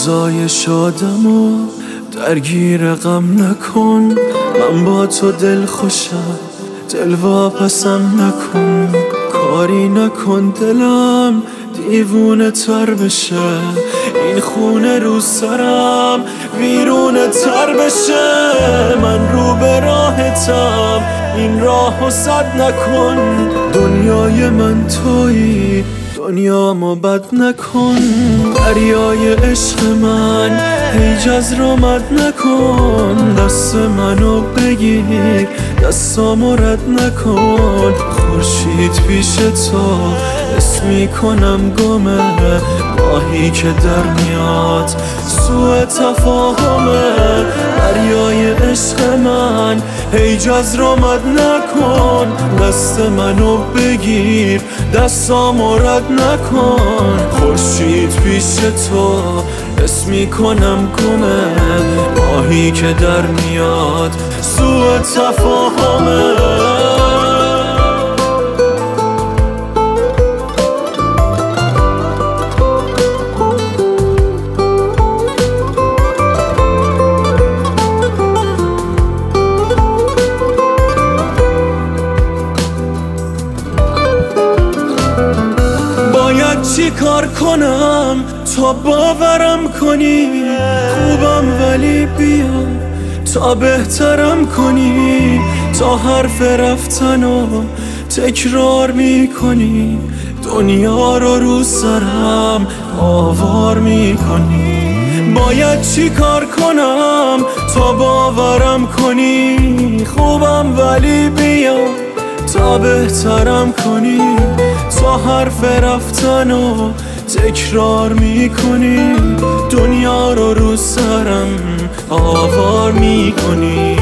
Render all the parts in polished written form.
روزای شادم و درگیر غم نکن، من با تو دل خوشم، دل واپسم نکن. کاری نکن دلم دیوونه تر بشه، این خونه رو سرم ویرونه تر بشه. من رو به راهتم، این راهو سد نکن. دنیای من تویی، دنیامو بد نکن. دریای عشق من هیچ از رامد نکن. دست منو بگیر، دستامو رد نکن. خورشید پیش تو اسمی کنم گمه، ماهی که در میاد سوء تفاهمه. دریای عشق من هیچ از رامد نکن. دست منو بگیر، دستامو رد نکن. خورشید پیش تو اسمی کنم گمه، ماهی که در میاد سوء تفاهمه. چی کار کنم تا باورم کنی؟ خوبم ولی بیا تا بهترم کنی. تا حرف رفتنو تکرار میکنی، دنیا رو سرم آوار میکنی. باید چی کار کنم تا باورم کنی؟ خوبم ولی بیا تا بهترم کنی. تا حرف رفتنو تکرار میکنی، دنیا رو سرم آوار میکنی.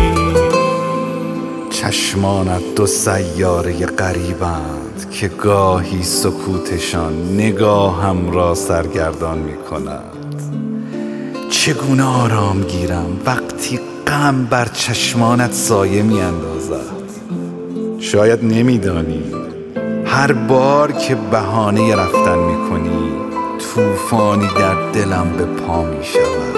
چشمانت دو سیاره غریبند که گاهی سکوتشان نگاهم را سرگردان میکند. چگونه آرام گیرم وقتی غم بر چشمانت سایه میاندازد؟ شاید نمیدانی هر بار که بهانه رفتن میکنی، طوفانی در دلم به پا میشود.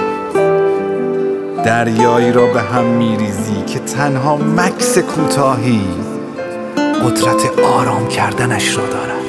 دریایی را به هم میریزی که تنها مکث کوتاهی قدرت آرام کردنش را دارد.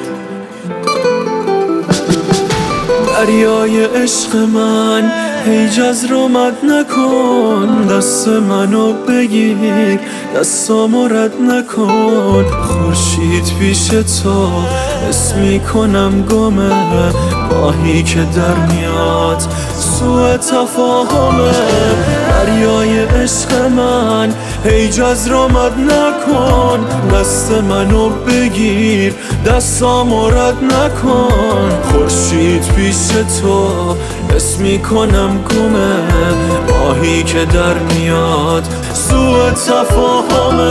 دریای عشق من هیچ از رامد نکن. دست منو بگیر، دستامو رد نکن. خورشید پیش تو اسمی کنم گمه، ماهی که در میاد سوء تفاهمه. دریای عشق من هیچ از رامد نکن. دست منو بگیر، دستامو رد نکن. خورشید پیش تو اسمی کنم گمه، ماهی که در میاد سوء تفاهمه.